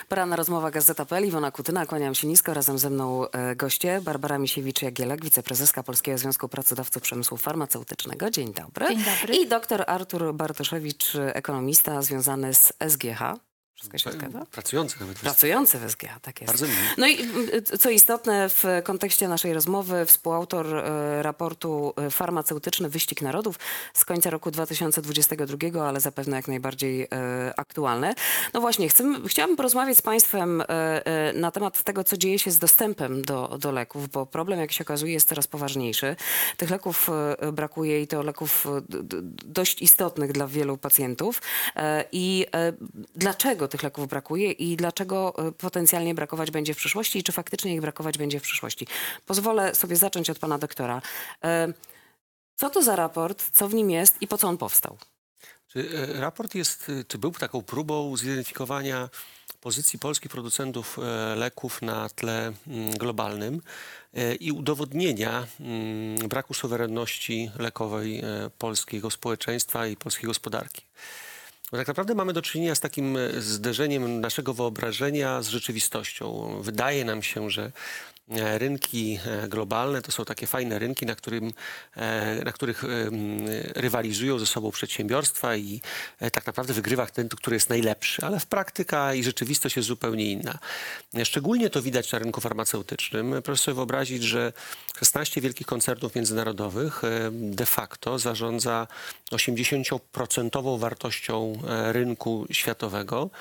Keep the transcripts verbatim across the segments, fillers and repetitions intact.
Poranna rozmowa Gazeta kropka pe el. Iwona Kutyna, kłaniam się nisko. Razem ze mną e, goście. Barbara Misiewicz-Jagielek, wiceprezeska Polskiego Związku Pracodawców Przemysłu Farmaceutycznego. Dzień dobry. Dzień dobry. I doktor Artur Bartoszewicz, ekonomista związany z es gie ha. Wszystko się zgadza? Pracujący nawet. Pracujący w es gie ha, tak jest. Bardzo miło. No i y, co istotne w kontekście naszej rozmowy, współautor y, raportu y, Farmaceutyczny Wyścig Narodów z końca roku dwa tysiące dwudziestego drugiego, ale zapewne jak najbardziej y, aktualne. No właśnie, chcę, chciałabym porozmawiać z Państwem y, y, na temat tego, co dzieje się z dostępem do, do leków, bo problem, jak się okazuje, jest coraz poważniejszy. Tych leków y, brakuje i to leków y, d, dość istotnych dla wielu pacjentów. Y, I y, dlaczego tych leków brakuje i dlaczego y, potencjalnie brakować będzie w przyszłości i czy faktycznie ich brakować będzie w przyszłości. Pozwolę sobie zacząć od pana doktora. Y, co to za raport, co w nim jest i po co on powstał? Czy e, raport jest, czy był taką próbą zidentyfikowania pozycji polskich producentów e, leków na tle mm, globalnym e, i udowodnienia mm, braku suwerenności lekowej e, polskiego społeczeństwa i polskiej gospodarki. Bo tak naprawdę mamy do czynienia z takim zderzeniem naszego wyobrażenia z rzeczywistością. Wydaje nam się, że rynki globalne to są takie fajne rynki, na, którym, na których rywalizują ze sobą przedsiębiorstwa i tak naprawdę wygrywa ten, który jest najlepszy, ale w praktyka i rzeczywistość jest zupełnie inna. Szczególnie to widać na rynku farmaceutycznym. Proszę sobie wyobrazić, że szesnaście wielkich koncernów międzynarodowych de facto zarządza osiemdziesięcioprocentową wartością rynku światowego.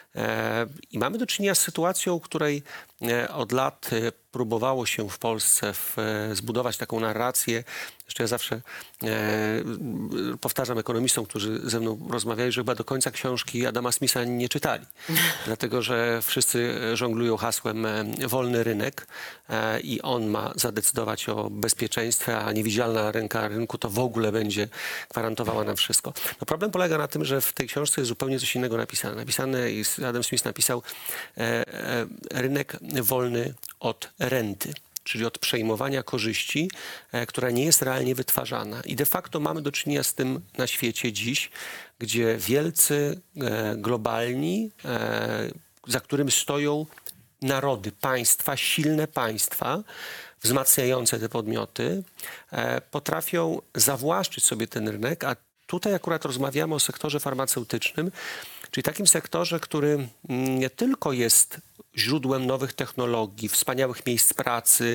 I mamy do czynienia z sytuacją, w której od lat próbowało się w Polsce w, zbudować taką narrację. Jeszcze ja zawsze e, powtarzam ekonomistom, którzy ze mną rozmawiali, że chyba do końca książki Adama Smitha nie czytali. Dlatego, że wszyscy żonglują hasłem wolny rynek e, i on ma zadecydować o bezpieczeństwie, a niewidzialna ręka rynku to w ogóle będzie gwarantowała nam wszystko. No problem polega na tym, że w tej książce jest zupełnie coś innego napisane. Napisane i Adam Smith napisał e, e, rynek wolny od renty, czyli od przejmowania korzyści, e, która nie jest realnie wytwarzana. I de facto mamy do czynienia z tym na świecie dziś, gdzie wielcy, e, globalni, e, za którym stoją narody, państwa, silne państwa, wzmacniające te podmioty, e, potrafią zawłaszczyć sobie ten rynek, a tutaj akurat rozmawiamy o sektorze farmaceutycznym, czyli takim sektorze, który nie tylko jest źródłem nowych technologii, wspaniałych miejsc pracy,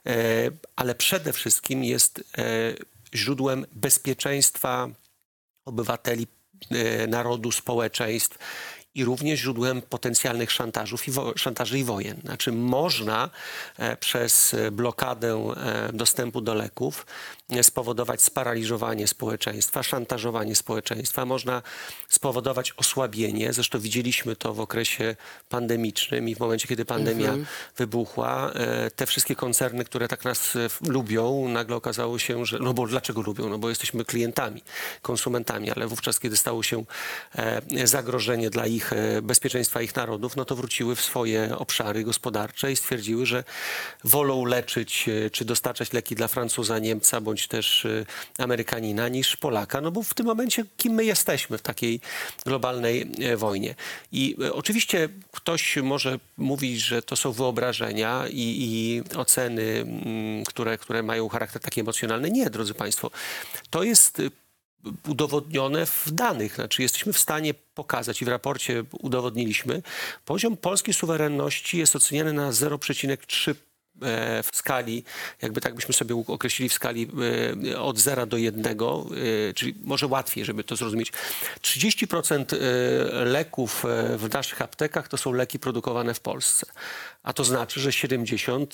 ale przede wszystkim jest źródłem bezpieczeństwa obywateli, narodu, społeczeństw i również źródłem potencjalnych szantażów i wo- szantaży i wojen. Znaczy można e, przez blokadę e, dostępu do leków e, spowodować sparaliżowanie społeczeństwa, szantażowanie społeczeństwa. Można spowodować osłabienie. Zresztą widzieliśmy to w okresie pandemicznym i w momencie, kiedy pandemia Mhm. wybuchła. E, te wszystkie koncerny, które tak nas e, lubią, nagle okazało się, że... No bo dlaczego lubią? No bo jesteśmy klientami, konsumentami, ale wówczas, kiedy stało się e, zagrożenie dla ich bezpieczeństwa ich narodów, no to wróciły w swoje obszary gospodarcze i stwierdziły, że wolą leczyć czy dostarczać leki dla Francuza, Niemca bądź też Amerykanina niż Polaka, no bo w tym momencie kim my jesteśmy w takiej globalnej wojnie. I oczywiście ktoś może mówić, że to są wyobrażenia i, i oceny, które, które mają charakter taki emocjonalny. Nie, drodzy Państwo. To jest udowodnione w danych. Znaczy jesteśmy w stanie pokazać i w raporcie udowodniliśmy, poziom polskiej suwerenności jest oceniany na zero przecinek trzy w skali, jakby tak byśmy sobie określili w skali od zera do jednego, czyli może łatwiej, żeby to zrozumieć. trzydzieści procent leków w naszych aptekach to są leki produkowane w Polsce. A to znaczy, że siedemdziesiąt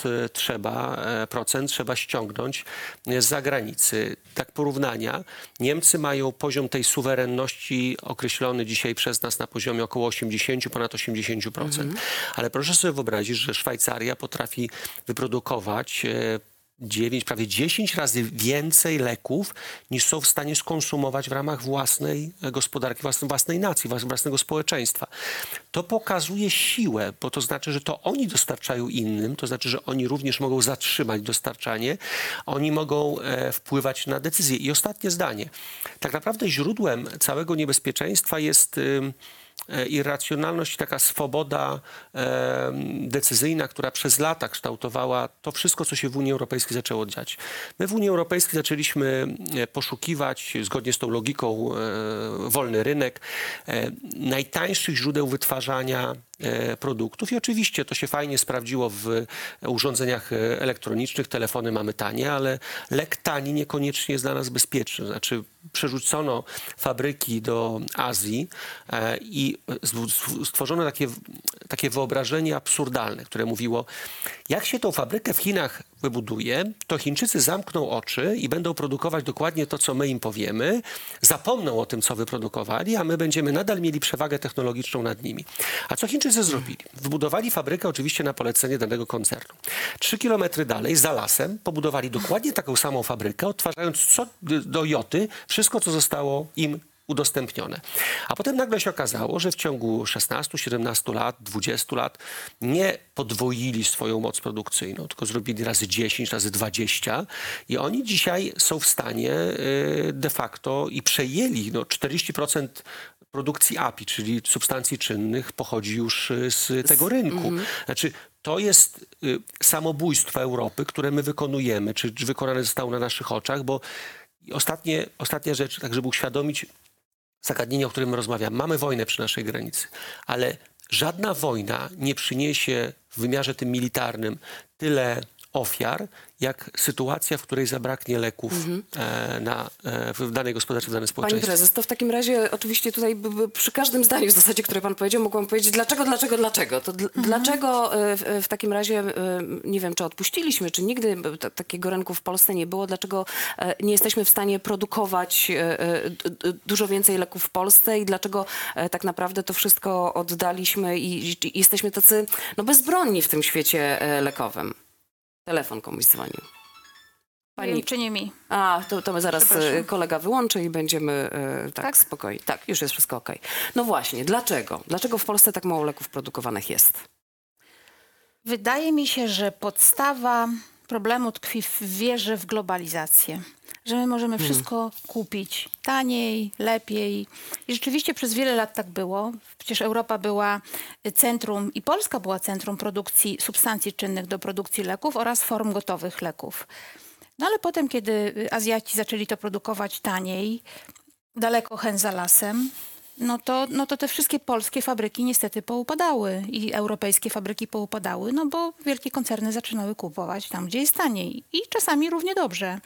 procent trzeba ściągnąć z zagranicy. Tak porównania. Niemcy mają poziom tej suwerenności określony dzisiaj przez nas na poziomie około osiemdziesiąt, ponad osiemdziesiąt procent. Mhm. Ale proszę sobie wyobrazić, że Szwajcaria potrafi wyprodukować dziewięć, prawie dziesięć razy więcej leków niż są w stanie skonsumować w ramach własnej gospodarki, własnej, własnej nacji, własnego społeczeństwa. To pokazuje siłę, bo to znaczy, że to oni dostarczają innym, to znaczy, że oni również mogą zatrzymać dostarczanie, oni mogą e, wpływać na decyzje. I ostatnie zdanie. Tak naprawdę źródłem całego niebezpieczeństwa jest... Y, e, irracjonalność i taka swoboda e, decyzyjna, która przez lata kształtowała to wszystko, co się w Unii Europejskiej zaczęło dziać. My w Unii Europejskiej zaczęliśmy e, poszukiwać, zgodnie z tą logiką e, wolny rynek, e, najtańszych źródeł wytwarzania e, produktów i oczywiście to się fajnie sprawdziło w urządzeniach e, elektronicznych. Telefony mamy tanie, ale lek tani niekoniecznie jest dla nas bezpieczny. Znaczy przerzucono fabryki do Azji e, i stworzono takie, takie wyobrażenie absurdalne, które mówiło, jak się tą fabrykę w Chinach wybuduje, to Chińczycy zamkną oczy i będą produkować dokładnie to, co my im powiemy, zapomną o tym, co wyprodukowali, a my będziemy nadal mieli przewagę technologiczną nad nimi. A co Chińczycy zrobili? Wybudowali fabrykę oczywiście na polecenie danego koncernu. Trzy kilometry dalej, za lasem, pobudowali dokładnie taką samą fabrykę, odtwarzając co do joty wszystko, co zostało im udostępnione. A potem nagle się okazało, że w ciągu szesnastu, siedemnastu lat, dwudziestu lat nie podwoili swoją moc produkcyjną, tylko zrobili razy dziesięć, razy dwadzieścia i oni dzisiaj są w stanie y, de facto i przejęli no, czterdzieści procent produkcji A P I, czyli substancji czynnych, pochodzi już y, z tego rynku. Mm-hmm. Znaczy, to jest y, samobójstwo Europy, które my wykonujemy, czy, czy wykonane zostało na naszych oczach, bo ostatnie, ostatnia rzecz, tak żeby uświadomić zagadnienie, o którym rozmawiam. Mamy wojnę przy naszej granicy, ale żadna wojna nie przyniesie w wymiarze tym militarnym tyle ofiar, jak sytuacja, w której zabraknie leków mm-hmm. e, na, e, w danej gospodarce, w danym Pani społeczeństwie. prezes, to w takim razie oczywiście tutaj b, b, przy każdym zdaniu w zasadzie, które pan powiedział, mogłam powiedzieć dlaczego, dlaczego, dlaczego. To dl- mm-hmm. dlaczego e, w, w takim razie, e, nie wiem, czy odpuściliśmy, czy nigdy t- takiego rynku w Polsce nie było, dlaczego e, nie jesteśmy w stanie produkować e, e, d- dużo więcej leków w Polsce i dlaczego e, tak naprawdę to wszystko oddaliśmy i, i, i jesteśmy tacy no, bezbronni w tym świecie e, lekowym. Telefon komuś dzwonił. Pani... Nie wiem, czy nie mi. A, to, to my zaraz kolega wyłączy i będziemy e, tak, tak spokojni. Tak, już jest wszystko okej. No właśnie, dlaczego? Dlaczego w Polsce tak mało leków produkowanych jest? Wydaje mi się, że podstawa problemu tkwi w wierze w globalizację. Że my możemy hmm. wszystko kupić taniej, lepiej. I rzeczywiście przez wiele lat tak było. Przecież Europa była centrum i Polska była centrum produkcji substancji czynnych do produkcji leków oraz form gotowych leków. No ale potem, kiedy Azjaci zaczęli to produkować taniej, daleko hen za lasem, no to, no to te wszystkie polskie fabryki niestety poupadały i europejskie fabryki poupadały, no bo wielkie koncerny zaczynały kupować tam, gdzie jest taniej i czasami równie dobrze.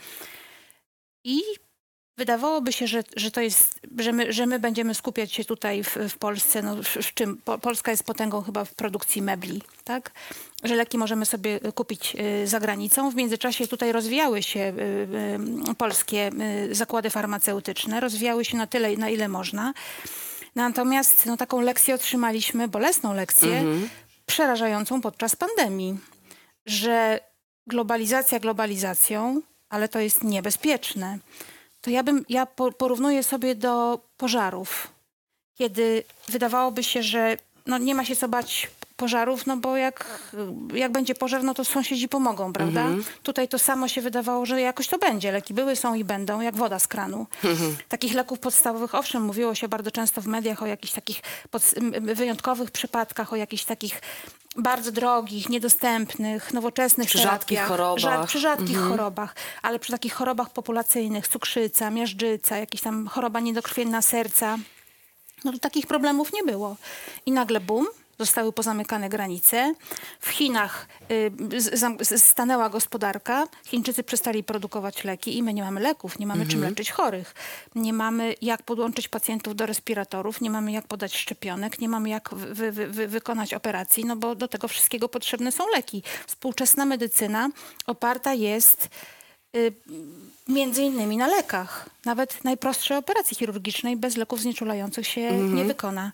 I wydawałoby się, że, że to jest, że my, że my będziemy skupiać się tutaj w, w Polsce, no w, w czym po, Polska jest potęgą chyba w produkcji mebli, tak? Że leki możemy sobie kupić y, za granicą. W międzyczasie tutaj rozwijały się y, y, polskie y, zakłady farmaceutyczne, rozwijały się na tyle, na ile można. Natomiast no, taką lekcję otrzymaliśmy, bolesną lekcję, mhm. przerażającą podczas pandemii, że globalizacja globalizacją, ale to jest niebezpieczne. To ja bym, ja porównuję sobie do pożarów, kiedy wydawałoby się, że no nie ma się co bać pożarów, no bo jak, jak będzie pożar, no to sąsiedzi pomogą, prawda? Mhm. Tutaj to samo się wydawało, że jakoś to będzie. Leki były, są i będą, jak woda z kranu. Mhm. Takich leków podstawowych, owszem, mówiło się bardzo często w mediach o jakichś takich pod, wyjątkowych przypadkach, o jakichś takich bardzo drogich, niedostępnych, nowoczesnych przy rzadkich chorobach. Ża- przy rzadkich mhm. chorobach, ale przy takich chorobach populacyjnych, cukrzyca, miażdżyca, jakaś tam choroba niedokrwienna serca, no to takich problemów nie było. I nagle bum, zostały pozamykane granice. W Chinach y, z, z, stanęła gospodarka. Chińczycy przestali produkować leki i my nie mamy leków, nie mamy mhm. czym leczyć chorych. Nie mamy jak podłączyć pacjentów do respiratorów, nie mamy jak podać szczepionek, nie mamy jak wy, wy, wy, wykonać operacji, no bo do tego wszystkiego potrzebne są leki. Współczesna medycyna oparta jest y, między innymi na lekach. Nawet najprostszej operacji chirurgicznej bez leków znieczulających się mhm. nie wykona.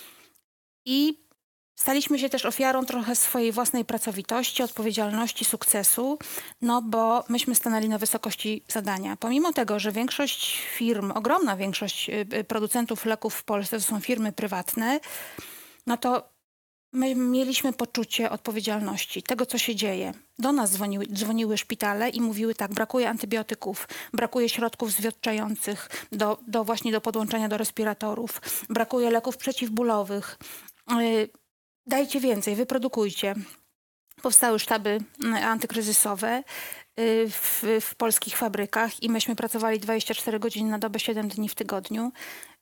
I staliśmy się też ofiarą trochę swojej własnej pracowitości, odpowiedzialności, sukcesu, no bo myśmy stanęli na wysokości zadania. Pomimo tego, że większość firm, ogromna większość producentów leków w Polsce to są firmy prywatne, no to my mieliśmy poczucie odpowiedzialności, tego, co się dzieje. Do nas dzwoniły, dzwoniły szpitale i mówiły tak, brakuje antybiotyków, brakuje środków zwietrzających do, do właśnie do podłączenia do respiratorów, brakuje leków przeciwbólowych. Yy, dajcie więcej, wyprodukujcie. Powstały sztaby mm, antykryzysowe yy, w, w polskich fabrykach i myśmy pracowali dwadzieścia cztery godziny na dobę, siedem dni w tygodniu.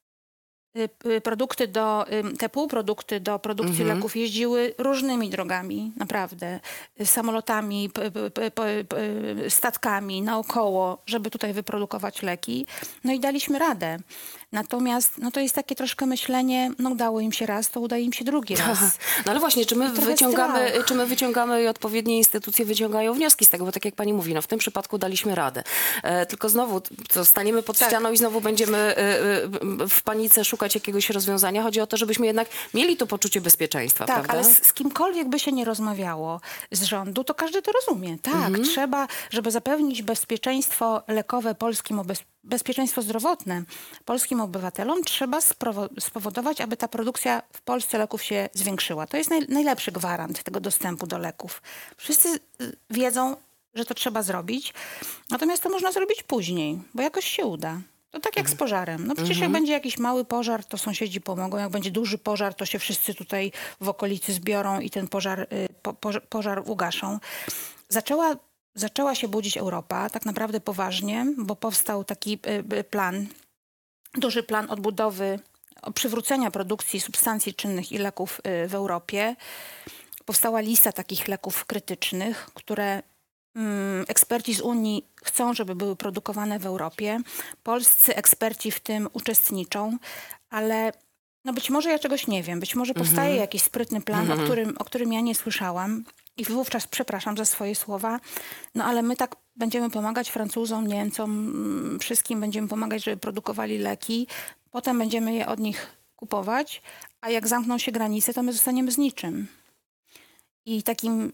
Produkty do, te półprodukty do produkcji Mhm. leków jeździły różnymi drogami, naprawdę. Samolotami, p, p, p, p, statkami, naokoło, żeby tutaj wyprodukować leki. No i daliśmy radę. Natomiast no to jest takie troszkę myślenie, no udało im się raz, to uda im się drugi raz. No ale właśnie, czy my, trochę wyciągamy, strach. czy my wyciągamy i odpowiednie instytucje wyciągają wnioski z tego, bo tak jak pani mówi, no w tym przypadku daliśmy radę. E, tylko znowu to staniemy pod Tak. ścianą i znowu będziemy e, e, w panice szukać jakiegoś rozwiązania. Chodzi o to, żebyśmy jednak mieli to poczucie bezpieczeństwa, Tak, prawda? ale z, z kimkolwiek by się nie rozmawiało z rządu, to każdy to rozumie. Tak, Mhm. trzeba, żeby zapewnić bezpieczeństwo lekowe polskim, obe- bezpieczeństwo zdrowotne polskim obywatelom, trzeba sprowo- spowodować, aby ta produkcja w Polsce leków się zwiększyła. To jest naj- najlepszy gwarant tego dostępu do leków. Wszyscy y, wiedzą, że to trzeba zrobić, natomiast to można zrobić później, bo jakoś się uda. To tak jak z pożarem. No przecież jak będzie jakiś mały pożar, to sąsiedzi pomogą. Jak będzie duży pożar, to się wszyscy tutaj w okolicy zbiorą i ten pożar, y, po, poż- pożar ugaszą. Zaczęła, zaczęła się budzić Europa, tak naprawdę poważnie, bo powstał taki y, y, plan, duży plan odbudowy, o przywrócenia produkcji substancji czynnych i leków y, w Europie. Powstała lista takich leków krytycznych, które mm, eksperci z Unii chcą, żeby były produkowane w Europie. Polscy eksperci w tym uczestniczą, ale no być może ja czegoś nie wiem. Być może powstaje jakiś sprytny plan, o, którym, o którym ja nie słyszałam. I wówczas przepraszam za swoje słowa, no ale my tak będziemy pomagać Francuzom, Niemcom, mm, wszystkim będziemy pomagać, żeby produkowali leki. Potem będziemy je od nich kupować, a jak zamkną się granice, to my zostaniemy z niczym. I takim,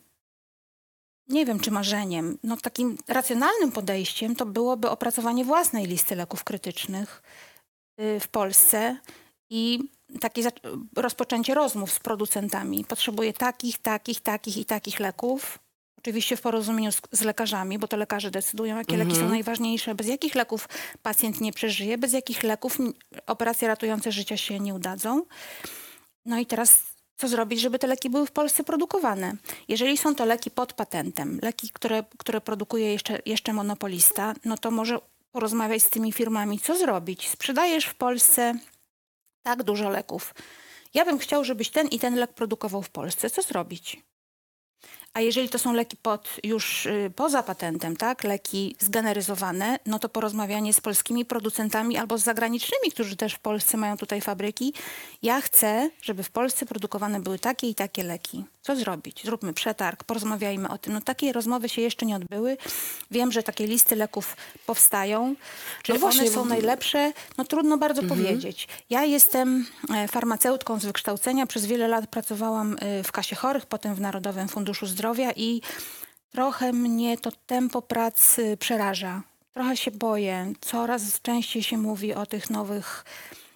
nie wiem czy marzeniem, no takim racjonalnym podejściem to byłoby opracowanie własnej listy leków krytycznych y, w Polsce i takie zac- rozpoczęcie rozmów z producentami. Potrzebuję takich, takich, takich i takich leków. Oczywiście w porozumieniu z, z lekarzami, bo to lekarze decydują, jakie leki są najważniejsze, bez jakich leków pacjent nie przeżyje, bez jakich leków n- operacje ratujące życia się nie udadzą. No i teraz co zrobić, żeby te leki były w Polsce produkowane? Jeżeli są to leki pod patentem, leki, które, które produkuje jeszcze, jeszcze monopolista, no to może porozmawiać z tymi firmami, co zrobić. Sprzedajesz w Polsce tak dużo leków. Ja bym chciał, żebyś ten i ten lek produkował w Polsce. Co zrobić? A jeżeli to są leki pod, już y, poza patentem, tak, leki zgeneryzowane, no to porozmawianie z polskimi producentami albo z zagranicznymi, którzy też w Polsce mają tutaj fabryki. Ja chcę, żeby w Polsce produkowane były takie i takie leki. Co zrobić? Zróbmy przetarg, porozmawiajmy o tym. No takie rozmowy się jeszcze nie odbyły. Wiem, że takie listy leków powstają. Czy No właśnie, one są bo- najlepsze? No trudno bardzo powiedzieć. Ja jestem e, farmaceutką z wykształcenia. Przez wiele lat pracowałam e, w Kasie Chorych, potem w Narodowym Funduszu Zdrowia i trochę mnie to tempo pracy przeraża. Trochę się boję. Coraz częściej się mówi o tych nowych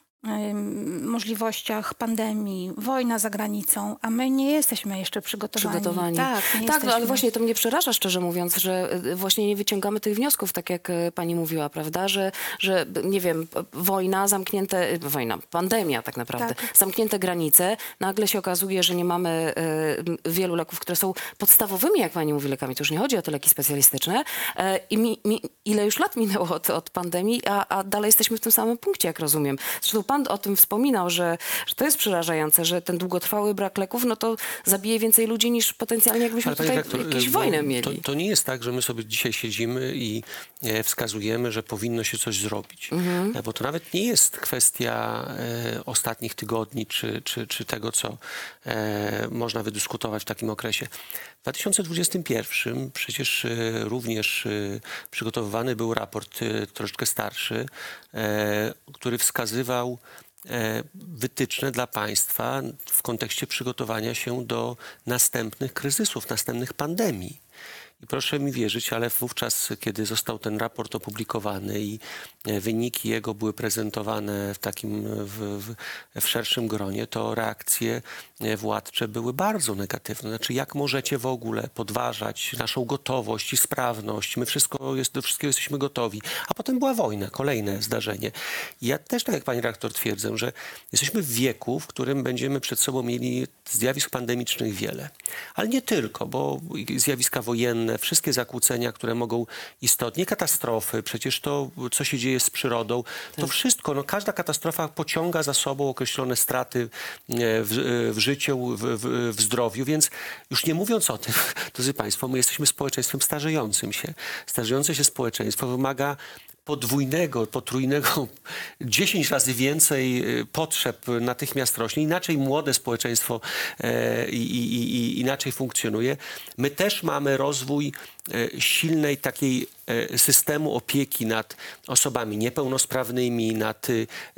em, możliwościach pandemii, wojna za granicą, a my nie jesteśmy jeszcze przygotowani. Przygotowani. Tak, nie tak no, ale jesteśmy. właśnie to mnie przeraża, szczerze mówiąc, że y, właśnie nie wyciągamy tych wniosków, tak jak y, pani mówiła, prawda, że, że b- nie wiem, p- wojna, zamknięte, y, wojna, pandemia tak naprawdę, Tak. zamknięte granice, nagle się okazuje, że nie mamy y, wielu leków, które są podstawowymi, jak pani mówi, lekami, to już nie chodzi o te leki specjalistyczne y, i mi, mi, ile już lat minęło od, od pandemii, a, a dalej jesteśmy w tym samym punkcie, jak rozumiem. Zresztą pan o tym wspominał, że, że to jest przerażające, że ten długotrwały brak leków, no to zabije więcej ludzi niż potencjalnie jakbyśmy Ale panie tutaj redaktor, jakieś bo wojnę to, mieli. to nie jest tak, że my sobie dzisiaj siedzimy i e, wskazujemy, że powinno się coś zrobić. E, bo to nawet nie jest kwestia e, ostatnich tygodni, czy, czy, czy tego, co e, można wydyskutować w takim okresie. W dwa tysiące dwudziestym pierwszym przecież e, również e, przygotowywany był raport e, troszeczkę starszy, e, który wskazywał e, wytyczne dla państwa w kontekście przygotowania się do następnych kryzysów, następnych pandemii. I proszę mi wierzyć, ale wówczas, kiedy został ten raport opublikowany i e, wyniki jego były prezentowane w takim w, w, w szerszym gronie, to reakcje e, władcze były bardzo negatywne. Znaczy, jak możecie w ogóle podważać naszą gotowość i sprawność? My wszystko jest, do wszystkiego jesteśmy gotowi. A potem była wojna, kolejne zdarzenie. I ja też, tak jak pani redaktor, twierdzę, że jesteśmy w wieku, w którym będziemy przed sobą mieli zjawisk pandemicznych wiele. Ale nie tylko, bo zjawiska wojenne, wszystkie zakłócenia, które mogą istotnie, katastrofy, przecież to, co się dzieje z przyrodą, to wszystko, no, każda katastrofa pociąga za sobą określone straty e, w, w życiu, w, w, w zdrowiu, więc już nie mówiąc o tym, drodzy państwo, my jesteśmy społeczeństwem starzejącym się. Starzejące się społeczeństwo wymaga podwójnego, potrójnego, dziesięć razy więcej potrzeb natychmiast rośnie. Inaczej młode społeczeństwo e, i, i, i inaczej funkcjonuje. My też mamy rozwój e, silnej takiej e, systemu opieki nad osobami niepełnosprawnymi, nad e,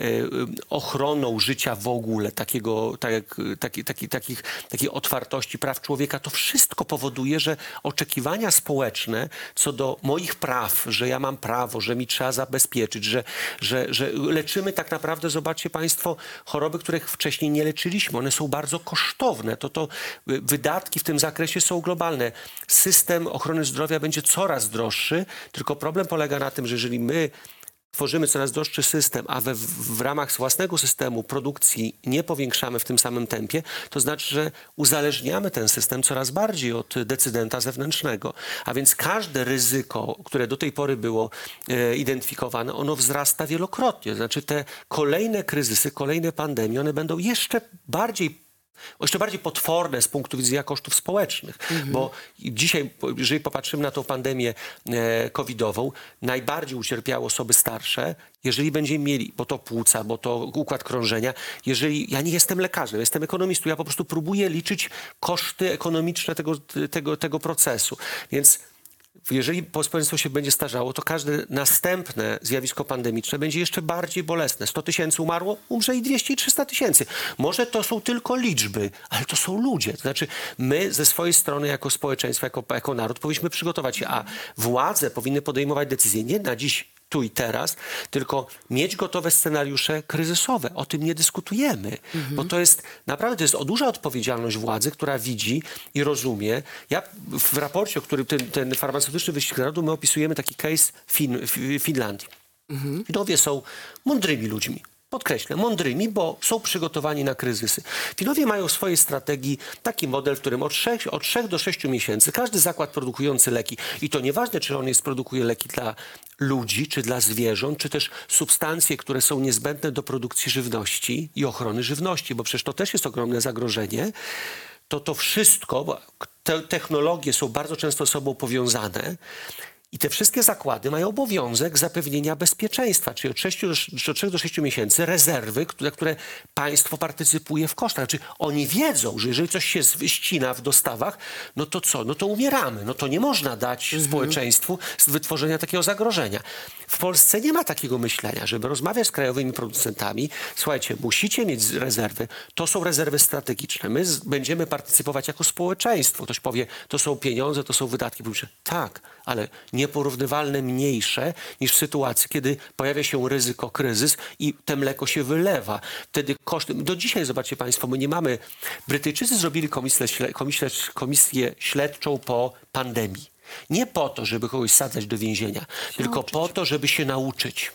ochroną życia w ogóle, takiego, tak, taki, taki, takich, takiej otwartości praw człowieka. To wszystko powoduje, że oczekiwania społeczne co do moich praw, że ja mam prawo, że mi trzeba zabezpieczyć, że, że, że leczymy tak naprawdę, zobaczcie państwo, choroby, których wcześniej nie leczyliśmy. One są bardzo kosztowne. To, to wydatki w tym zakresie są globalne. System ochrony zdrowia będzie coraz droższy, tylko problem polega na tym, że jeżeli my tworzymy coraz droższy system, a we, w ramach własnego systemu produkcji nie powiększamy w tym samym tempie, to znaczy, że uzależniamy ten system coraz bardziej od decydenta zewnętrznego. A więc każde ryzyko, które do tej pory było e, identyfikowane, ono wzrasta wielokrotnie. Znaczy te kolejne kryzysy, kolejne pandemie, one będą jeszcze bardziej jeszcze bardziej potworne z punktu widzenia kosztów społecznych, mhm. bo dzisiaj, jeżeli popatrzymy na tą pandemię e, covidową, najbardziej ucierpiały osoby starsze, jeżeli będziemy mieli, bo to płuca, bo to układ krążenia, jeżeli, ja nie jestem lekarzem, jestem ekonomistą, ja po prostu próbuję liczyć koszty ekonomiczne tego, tego, tego procesu, więc jeżeli społeczeństwo się będzie starzało, to każde następne zjawisko pandemiczne będzie jeszcze bardziej bolesne. sto tysięcy umarło, umrze i dwieście i trzysta tysięcy. Może to są tylko liczby, ale to są ludzie. To znaczy my ze swojej strony jako społeczeństwo, jako, jako naród powinniśmy przygotować się, a władze powinny podejmować decyzje nie na dziś, tu i teraz, tylko mieć gotowe scenariusze kryzysowe. O tym nie dyskutujemy, mhm. bo to jest naprawdę to jest o duża odpowiedzialność władzy, która widzi i rozumie. Ja w raporcie, o którym ten, ten farmaceutyczny wyścig narodu, my opisujemy taki case fin, Finlandii. Mhm. Finowie są mądrymi ludźmi. Podkreślę, mądrymi, bo są przygotowani na kryzysy. Finowie mają w swojej strategii taki model, w którym od trzech, od trzech do sześciu miesięcy każdy zakład produkujący leki, i to nieważne, czy on jest produkuje leki dla ludzi, czy dla zwierząt, czy też substancje, które są niezbędne do produkcji żywności i ochrony żywności, bo przecież to też jest ogromne zagrożenie, to to wszystko, bo te technologie są bardzo często ze sobą powiązane, i te wszystkie zakłady mają obowiązek zapewnienia bezpieczeństwa, czyli od, sześciu do, od trzech do sześciu miesięcy rezerwy, które, które państwo partycypuje w kosztach. Znaczy oni wiedzą, że jeżeli coś się ścina w dostawach, no to co? No to umieramy. No to nie można dać mhm. społeczeństwu z wytworzenia takiego zagrożenia. W Polsce nie ma takiego myślenia, żeby rozmawiać z krajowymi producentami. Słuchajcie, musicie mieć rezerwy. To są rezerwy strategiczne. My z, będziemy partycypować jako społeczeństwo. Ktoś powie, to są pieniądze, to są wydatki publiczne. Tak, ale nieporównywalne mniejsze niż w sytuacji, kiedy pojawia się ryzyko, kryzys i te mleko się wylewa. Wtedy koszty... Do dzisiaj, zobaczcie państwo, my nie mamy... Brytyjczycy zrobili komisję, komisję, komisję śledczą po pandemii. Nie po to, żeby kogoś sadzać do więzienia, się tylko nauczyć. Po to, żeby się nauczyć.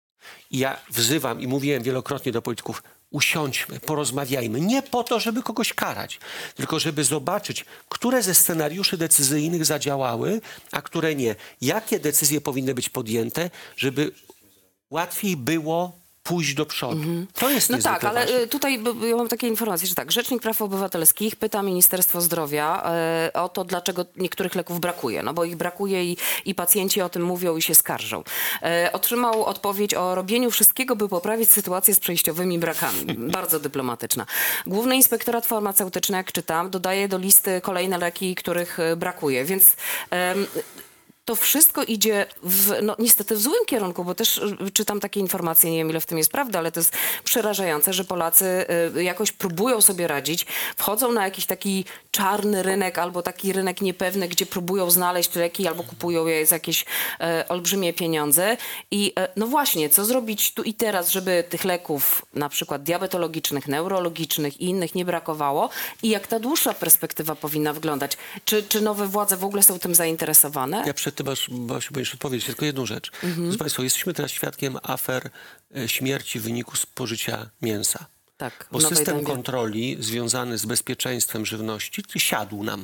I ja wzywam i mówiłem wielokrotnie do polityków, usiądźmy, porozmawiajmy. Nie po to, żeby kogoś karać, tylko żeby zobaczyć, które ze scenariuszy decyzyjnych zadziałały, a które nie. Jakie decyzje powinny być podjęte, żeby łatwiej było pójść do przodu. Mhm. To jest No tak, ale ważne. tutaj ja mam takie informacje, że tak, Rzecznik Praw Obywatelskich pyta Ministerstwo Zdrowia e, o to, dlaczego niektórych leków brakuje. No bo ich brakuje i, i pacjenci o tym mówią i się skarżą. E, otrzymał odpowiedź o robieniu wszystkiego, by poprawić sytuację z przejściowymi brakami. Bardzo dyplomatyczna. Główny Inspektorat Farmaceutyczny, jak czytam, dodaje do listy kolejne leki, których brakuje. Więc... E, to wszystko idzie w, no, niestety w złym kierunku, bo też y, czytam takie informacje, nie wiem ile w tym jest prawda, ale to jest przerażające, że Polacy y, jakoś próbują sobie radzić, wchodzą na jakiś taki czarny rynek albo taki rynek niepewny, gdzie próbują znaleźć leki albo kupują je za jakieś e, olbrzymie pieniądze. I e, no właśnie, co zrobić tu i teraz, żeby tych leków na przykład diabetologicznych, neurologicznych i innych nie brakowało i jak ta dłuższa perspektywa powinna wyglądać? Czy, czy nowe władze w ogóle są tym zainteresowane? Ja przed tym, aż Basiu, będziesz odpowiedzieć, tylko jedną rzecz. Mhm. Proszę Państwa, jesteśmy teraz świadkiem afer e, śmierci w wyniku spożycia mięsa. Tak, w Bo Nowej system Dębie. kontroli związany z bezpieczeństwem żywności siadł nam.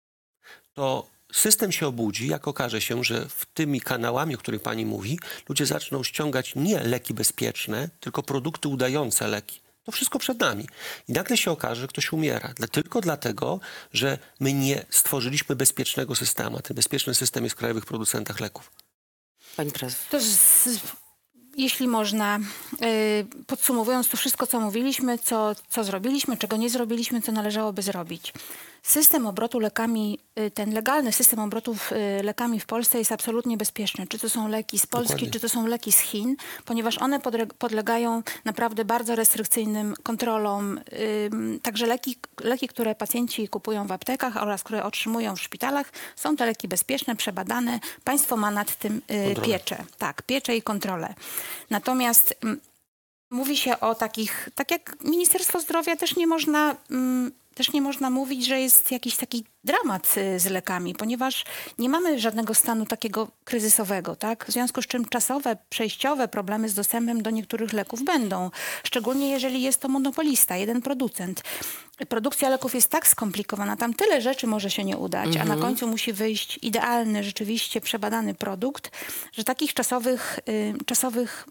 To system się obudzi, jak okaże się, że w tymi kanałami, o których pani mówi, ludzie zaczną ściągać nie leki bezpieczne, tylko produkty udające leki. To wszystko przed nami. I nagle się okaże, że ktoś umiera. Dla, tylko dlatego, że my nie stworzyliśmy bezpiecznego systemu. A ten bezpieczny system jest w krajowych producentach leków. Pani prezes. To z, jeśli można, y, podsumowując to wszystko, co mówiliśmy, co, co zrobiliśmy, czego nie zrobiliśmy, co należałoby zrobić. System obrotu lekami, y, ten legalny system obrotu y, lekami w Polsce jest absolutnie bezpieczny. Czy to są leki z Polski, Dokładnie. czy to są leki z Chin, ponieważ one podre- podlegają naprawdę bardzo restrykcyjnym kontrolom. Ym, także leki, leki, które pacjenci kupują w aptekach oraz które otrzymują w szpitalach, są to leki bezpieczne, przebadane. Państwo ma nad tym y, Kontrolę. pieczę. Tak, pieczę i kontrolę. Natomiast ym, mówi się o takich, tak jak Ministerstwo Zdrowia też nie można... Ym, Też nie można mówić, że jest jakiś taki dramat y, z lekami, ponieważ nie mamy żadnego stanu takiego kryzysowego, tak? W związku z czym czasowe, przejściowe problemy z dostępem do niektórych leków będą. Szczególnie jeżeli jest to monopolista, jeden producent. Produkcja leków jest tak skomplikowana, tam tyle rzeczy może się nie udać, Mhm. a na końcu musi wyjść idealny, rzeczywiście przebadany produkt, że takich czasowych, y, czasowych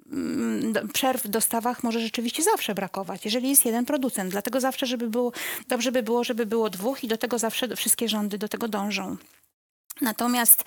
mm, przerw w dostawach może rzeczywiście zawsze brakować, jeżeli jest jeden producent. Dlatego zawsze, żeby było, dobrze by było, żeby było dwóch i do tego zawsze wszystkie rządy do tego dążą. Natomiast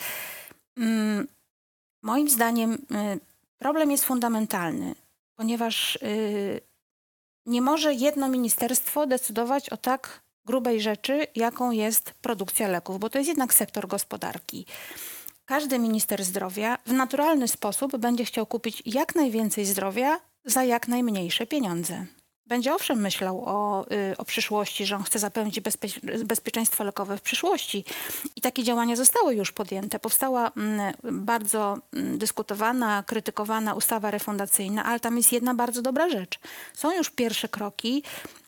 mm, moim zdaniem y, problem jest fundamentalny, ponieważ y, nie może jedno ministerstwo decydować o tak grubej rzeczy, jaką jest produkcja leków, bo to jest jednak sektor gospodarki. Każdy minister zdrowia w naturalny sposób będzie chciał kupić jak najwięcej zdrowia za jak najmniejsze pieniądze. Będzie owszem myślał o, y, o przyszłości, że on chce zapewnić bezpie- bezpieczeństwo lekowe w przyszłości. I takie działania zostały już podjęte. Powstała mm, bardzo mm, dyskutowana, krytykowana ustawa refundacyjna, ale tam jest jedna bardzo dobra rzecz. Są już pierwsze kroki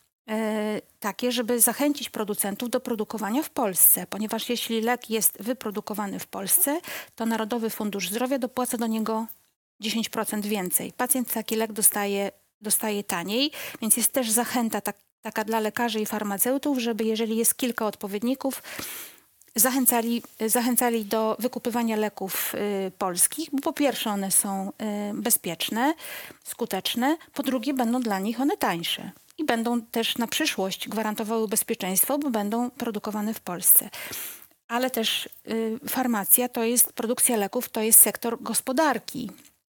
e, takie, żeby zachęcić producentów do produkowania w Polsce, ponieważ jeśli lek jest wyprodukowany w Polsce, to Narodowy Fundusz Zdrowia dopłaca do niego dziesięć procent więcej. Pacjent taki lek dostaje, dostaje taniej, więc jest też zachęta tak, taka dla lekarzy i farmaceutów, żeby jeżeli jest kilka odpowiedników, zachęcali, zachęcali do wykupywania leków y, polskich, bo po pierwsze one są y, bezpieczne, skuteczne, po drugie będą dla nich one tańsze. I będą też na przyszłość gwarantowały bezpieczeństwo, bo będą produkowane w Polsce. Ale też y, farmacja to jest, produkcja leków to jest sektor gospodarki.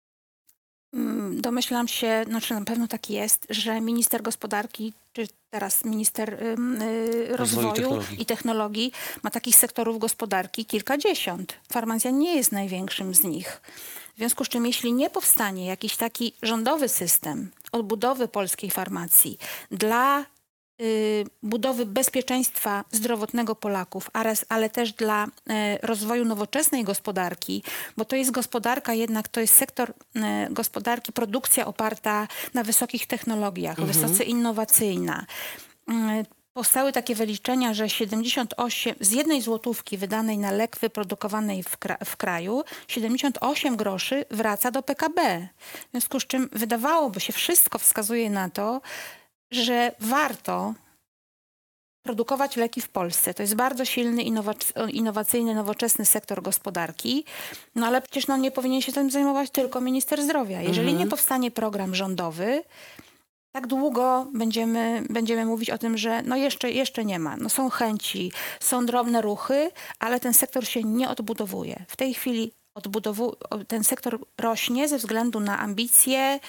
Mm, Domyślam się, znaczy na pewno tak jest, że minister gospodarki, czy teraz minister ym, y, rozwoju technologii. i technologii ma takich sektorów gospodarki kilkadziesiąt. Farmacja nie jest największym z nich. W związku z czym, jeśli nie powstanie jakiś taki rządowy system odbudowy polskiej farmacji dla y, budowy bezpieczeństwa zdrowotnego Polaków, oraz, ale też dla y, rozwoju nowoczesnej gospodarki, bo to jest gospodarka jednak, to jest sektor y, gospodarki, produkcja oparta na wysokich technologiach, Mhm. wysoce innowacyjna. Y, Powstały takie wyliczenia, że siedemdziesiąt osiem z jednej złotówki wydanej na lek wyprodukowanej w, kra w kraju, siedemdziesiąt osiem groszy wraca do P K B. W związku z czym wydawałoby się, wszystko wskazuje na to, że warto produkować leki w Polsce. To jest bardzo silny, innowac- innowacyjny, nowoczesny sektor gospodarki. No ale przecież no, nie powinien się tym zajmować tylko minister zdrowia. Jeżeli Mhm. nie powstanie program rządowy, tak długo będziemy, będziemy mówić o tym, że no jeszcze, jeszcze nie ma. No są chęci, są drobne ruchy, ale ten sektor się nie odbudowuje. W tej chwili odbudowu- ten sektor rośnie ze względu na ambicje,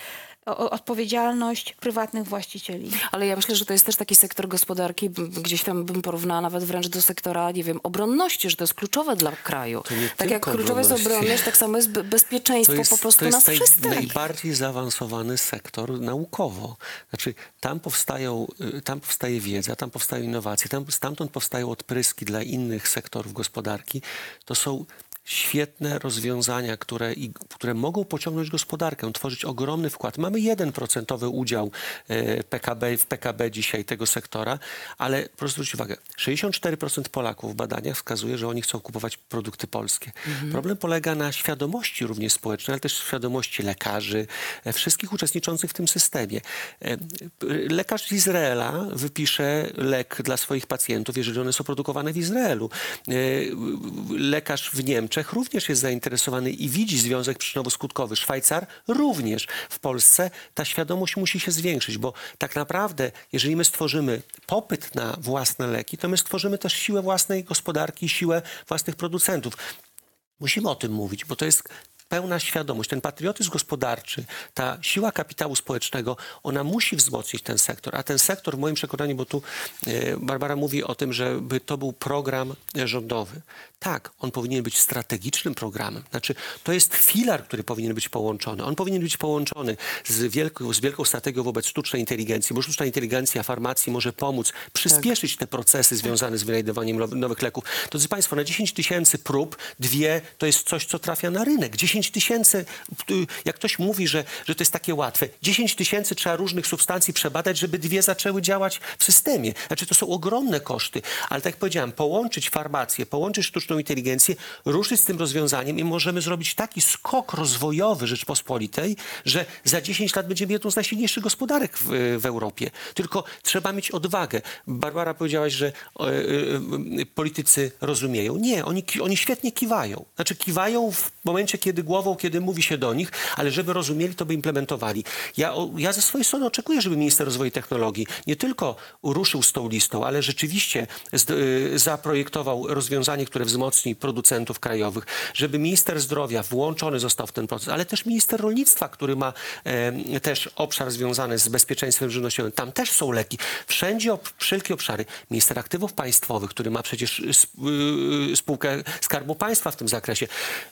o, odpowiedzialność prywatnych właścicieli. Ale ja myślę, że to jest też taki sektor gospodarki, b- gdzieś tam bym porównała nawet wręcz do sektora, nie wiem, obronności, że to jest kluczowe dla kraju. To nie Tak jak tylko kluczowa jest obronności. obronność, tak samo jest be- bezpieczeństwo po prostu to jest nas naj, wszystkich. najbardziej zaawansowany sektor naukowo. Znaczy, tam, powstają, y, tam powstaje wiedza, tam powstają innowacje, tam, stamtąd powstają odpryski dla innych sektorów gospodarki. To są świetne rozwiązania, które, i, które mogą pociągnąć gospodarkę, tworzyć ogromny wkład. Mamy jeden procentowy udział e, P K B, w P K B dzisiaj tego sektora, ale proszę zwrócić uwagę, sześćdziesiąt cztery procent Polaków w badaniach wskazuje, że oni chcą kupować produkty polskie. Problem polega na świadomości również społecznej, ale też świadomości lekarzy, e, wszystkich uczestniczących w tym systemie. E, lekarz z Izraela wypisze lek dla swoich pacjentów, jeżeli one są produkowane w Izraelu. E, lekarz w Niemczech również jest zainteresowany i widzi związek przyczynowo-skutkowy. Szwajcar również. W Polsce ta świadomość musi się zwiększyć, bo tak naprawdę, jeżeli my stworzymy popyt na własne leki, to my stworzymy też siłę własnej gospodarki, siłę własnych producentów. Musimy o tym mówić, bo to jest pełna świadomość. Ten patriotyzm gospodarczy, ta siła kapitału społecznego, ona musi wzmocnić ten sektor. A ten sektor, w moim przekonaniu, bo tu e, Barbara mówi o tym, żeby to był program e, rządowy. Tak, on powinien być strategicznym programem. Znaczy, to jest filar, który powinien być połączony. On powinien być połączony z wielką, z wielką strategią wobec sztucznej inteligencji, bo sztuczna inteligencja farmacji może pomóc przyspieszyć te procesy związane z wynajdowaniem now- nowych leków. Drodzy Państwo, na dziesięć tysięcy prób, dwie to jest coś, co trafia na rynek. dziesięć tysięcy, jak ktoś mówi, że, że to jest takie łatwe, dziesięć tysięcy trzeba różnych substancji przebadać, żeby dwie zaczęły działać w systemie. Znaczy, to są ogromne koszty, ale tak jak powiedziałem, połączyć farmację, połączyć sztuczną inteligencję, ruszyć z tym rozwiązaniem i możemy zrobić taki skok rozwojowy Rzeczpospolitej, że za dziesięć lat będziemy jedną z najsilniejszych gospodarek w, w Europie. Tylko trzeba mieć odwagę. Barbara, powiedziałaś, że e, e, politycy rozumieją. Nie, oni, ki- oni świetnie kiwają. Znaczy kiwają w momencie, kiedy głową, kiedy mówi się do nich, ale żeby rozumieli, to by implementowali. Ja, o, ja ze swojej strony oczekuję, żeby minister rozwoju i technologii nie tylko ruszył z tą listą, ale rzeczywiście z, y, zaprojektował rozwiązanie, które wzmocni producentów krajowych, żeby minister zdrowia włączony został w ten proces, ale też minister rolnictwa, który ma e, też obszar związany z bezpieczeństwem żywnościowym. Tam też są leki. Wszędzie ob, wszelkie obszary. Minister aktywów państwowych, który ma przecież sp, y, spółkę Skarbu Państwa w tym zakresie.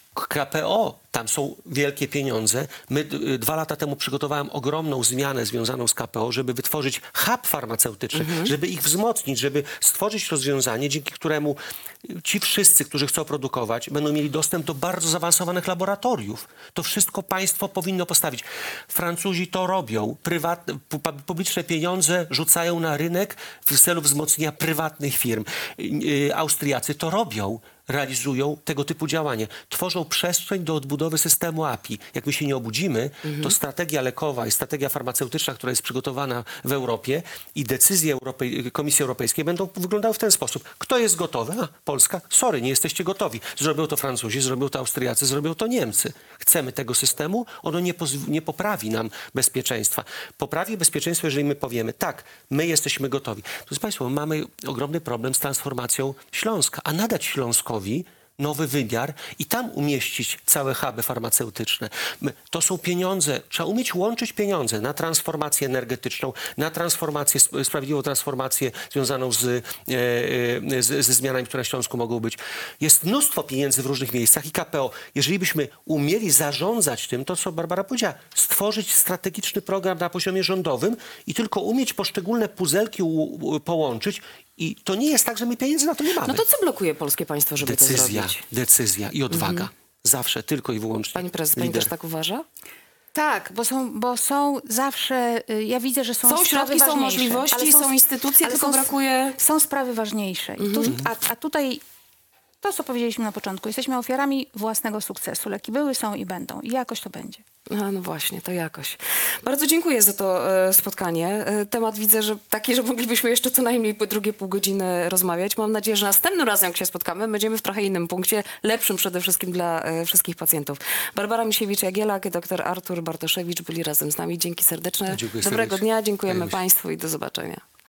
K P O, tam są wielkie pieniądze. My y, dwa lata temu przygotowałem ogromną zmianę związaną z K P O, żeby wytworzyć hub farmaceutyczny, żeby ich wzmocnić, żeby stworzyć rozwiązanie, dzięki któremu ci wszyscy, którzy chcą produkować, będą mieli dostęp do bardzo zaawansowanych laboratoriów. To wszystko państwo powinno postawić. Francuzi to robią. Prywatne, pu- publiczne pieniądze rzucają na rynek w celu wzmocnienia prywatnych firm. Y, y, Austriacy to robią. Realizują tego typu działania. Tworzą przestrzeń do odbudowy systemu A P I. Jak my się nie obudzimy, to strategia lekowa i strategia farmaceutyczna, która jest przygotowana w Europie i decyzje Europej- Komisji Europejskiej będą wyglądały w ten sposób. Kto jest gotowy? A, Polska? Sorry, nie jesteście gotowi. Zrobią to Francuzi, zrobią to Austriacy, zrobią to Niemcy. Chcemy tego systemu? Ono nie, pozw- nie poprawi nam bezpieczeństwa. Poprawi bezpieczeństwo, jeżeli my powiemy, tak, my jesteśmy gotowi. Drodzy Państwo, mamy ogromny problem z transformacją Śląska, a nadać Śląskowi nowy wymiar i tam umieścić całe huby farmaceutyczne. My, to są pieniądze, trzeba umieć łączyć pieniądze na transformację energetyczną, na transformację, sp- sprawiedliwą transformację związaną z, e, e, z, ze zmianami, które na Śląsku mogą być. Jest mnóstwo pieniędzy w różnych miejscach i K P O. Jeżeli byśmy umieli zarządzać tym, to co Barbara powiedziała, stworzyć strategiczny program na poziomie rządowym i tylko umieć poszczególne puzelki u, u, połączyć. I to nie jest tak, że my pieniędzy na to nie mamy. No to co blokuje polskie państwo, żeby to Decyzja, zrobić? decyzja i odwaga. Zawsze, tylko i wyłącznie. Pani prezes, pani lider. też tak uważa? Tak, bo są, bo są zawsze, y, ja widzę, że są, Są sprawy środki, są ważniejsze, możliwości, ale są instytucje, ale tylko są, brakuje- Są sprawy ważniejsze. I tu, a, a tutaj to, co powiedzieliśmy na początku, jesteśmy ofiarami własnego sukcesu. Leki były, są i będą. I jakoś to będzie. A, no właśnie, to jakoś. Bardzo dziękuję za to e, spotkanie. E, temat widzę, że taki, że moglibyśmy jeszcze co najmniej po drugie pół godziny rozmawiać. Mam nadzieję, że następnym razem, jak się spotkamy, będziemy w trochę innym punkcie, lepszym przede wszystkim dla e, wszystkich pacjentów. Barbara Misiewicz-Jagielak, dr Artur Bartoszewicz byli razem z nami. Dzięki serdeczne. Dziękuję Dobrego serdecznie. dnia, dziękujemy Kłaniamy się. Państwu i do zobaczenia.